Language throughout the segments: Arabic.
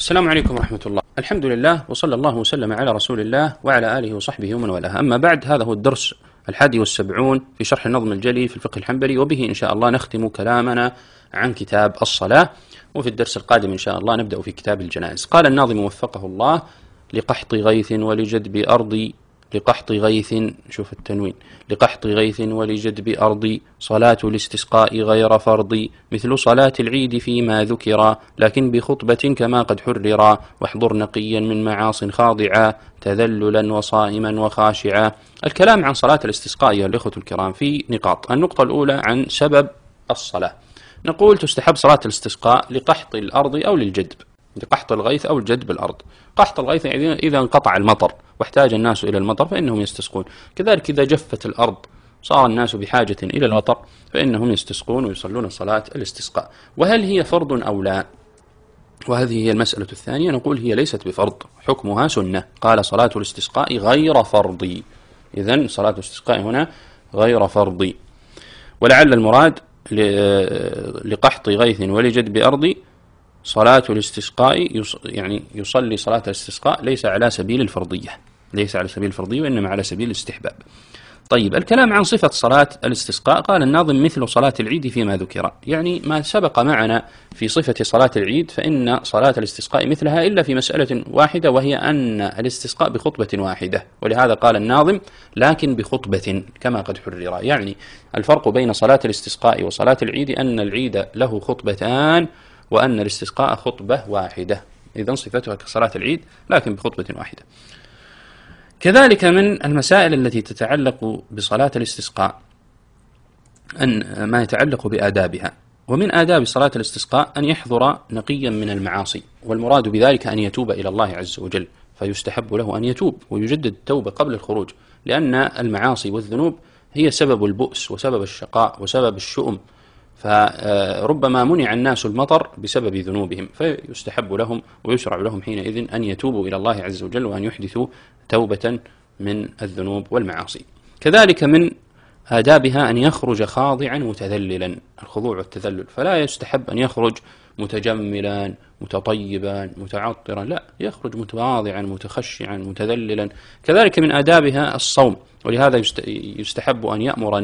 السلام عليكم ورحمة الله. الحمد لله وصلى الله وسلم على رسول الله وعلى آله وصحبه ومن والاه. أما بعد، هذا هو الدرس 71 في شرح النظم الجلي في الفقه الحنبلي، وبه إن شاء الله نختم كلامنا عن كتاب الصلاة، وفي الدرس القادم إن شاء الله نبدأ في كتاب الجنائز. قال الناظم وفقه الله: لقحط غيث ولجدب أرضي، لقحط غيث، شوف التنوين، لقحط غيث ولجدب أرضي، صلاة الاستسقاء غير فرض، مثل صلاة العيد فيما ذكر، لكن بخطبة كما قد حرر، واحضر نقيا من معاص خاضعا، تذللا وصائما وخاشعا. الكلام عن صلاة الاستسقاء يا الإخوة الكرام في نقاط. النقطة الأولى عن سبب الصلاة. نقول تستحب صلاة الاستسقاء لقحط الأرض أو للجدب، لقحط الغيث أو الجدب الأرض. قحط الغيث إذا انقطع المطر واحتاج الناس إلى المطر فإنهم يستسقون، كذلك إذا جفت الأرض صار الناس بحاجة إلى المطر فإنهم يستسقون ويصلون صلاة الاستسقاء. وهل هي فرض أو لا؟ وهذه هي المسألة الثانية. نقول هي ليست بفرض، حكمها سنة. قال صلاة الاستسقاء غير فرض، إذن صلاة الاستسقاء هنا غير فرض. ولعل المراد لقحط غيث ولجدب أرض صلاة الاستسقاء، يعني يصلي صلاة الاستسقاء ليس على سبيل الفرضية، ليس على سبيل الفرضية وإنما على سبيل الاستحباب. طيب، الكلام عن صفة صلاة الاستسقاء. قال الناظم: مثل صلاة العيد فيما ذكر، يعني ما سبق معنا في صفة صلاة العيد، فإن صلاة الاستسقاء مثلها إلا في مسألة واحدة، وهي أن الاستسقاء بخطبة واحدة، ولهذا قال الناظم: لكن بخطبة كما قد حرر. يعني الفرق بين صلاة الاستسقاء وصلاة العيد أن العيد له خطبتان وأن الاستسقاء خطبة واحدة، إذن صفتها كصلاة العيد لكن بخطبة واحدة. كذلك من المسائل التي تتعلق بصلاة الاستسقاء أن ما يتعلق بآدابها. ومن آداب صلاة الاستسقاء أن يحضر نقيا من المعاصي، والمراد بذلك أن يتوب إلى الله عز وجل، فيستحب له أن يتوب ويجدد التوبة قبل الخروج، لأن المعاصي والذنوب هي سبب البؤس وسبب الشقاء وسبب الشؤم، فربما منع الناس المطر بسبب ذنوبهم، فيستحب لهم ويشرع لهم حينئذ أن يتوبوا إلى الله عز وجل وأن يحدثوا توبة من الذنوب والمعاصي. كذلك من آدابها أن يخرج خاضعا متذللا، الخضوع والتذلل، فلا يستحب أن يخرج متجملا متطيبا متعطرا، لا، يخرج متواضعا متخشعا متذللا. كذلك من آدابها الصوم، ولهذا يستحب أن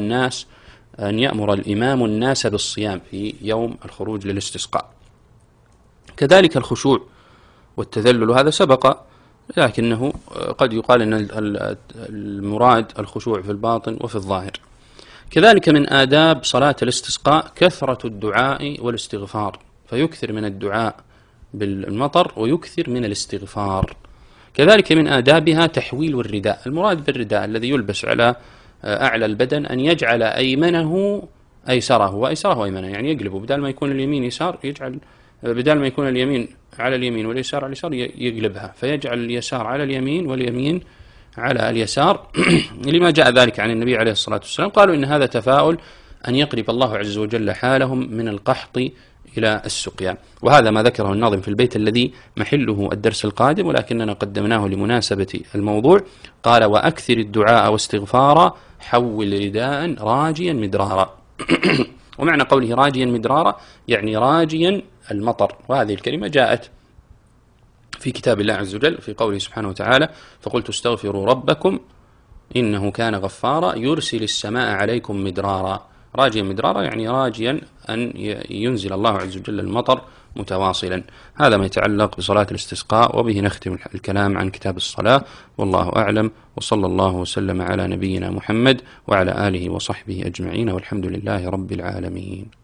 يأمر الإمام الناس بالصيام في يوم الخروج للاستسقاء. كذلك الخشوع والتذلل، هذا سبق، لكنه قد يقال أن المراد الخشوع في الباطن وفي الظاهر. كذلك من آداب صلاة الاستسقاء كثرة الدعاء والاستغفار، فيكثر من الدعاء بالمطر ويكثر من الاستغفار. كذلك من آدابها تحويل الرداء، المراد بالرداء الذي يلبس على أعلى البدن، أن يجعل أيمنه أيسره وأيسره أيمنه، يعني يقلبه، بدل ما يكون اليمين يسار يجعل، بدل ما يكون اليمين على اليمين واليسار على اليسار يقلبها، فيجعل اليسار على اليمين واليمين على اليسار لما جاء ذلك عن النبي عليه الصلاة والسلام. قالوا إن هذا تفاؤل أن يقلب الله عز وجل حالهم من القحط إلى السقيا. وهذا ما ذكره الناظم في البيت الذي محله الدرس القادم، ولكننا قدمناه لمناسبة الموضوع. قال: وأكثر الدعاء واستغفارا، حول رداء راجيا مدرارا. ومعنى قوله راجيا مدرارا يعني راجيا المطر، وهذه الكلمة جاءت في كتاب الله عز وجل في قوله سبحانه وتعالى: فقلت استغفروا ربكم إنه كان غفارا يرسل السماء عليكم مدرارا. راجيا مدرارا يعني راجيا أن ينزل الله عز وجل المطر متواصلا. هذا ما يتعلق بصلاة الاستسقاء، وبه نختم الكلام عن كتاب الصلاة، والله أعلم، وصلى الله وسلم على نبينا محمد وعلى آله وصحبه أجمعين، والحمد لله رب العالمين.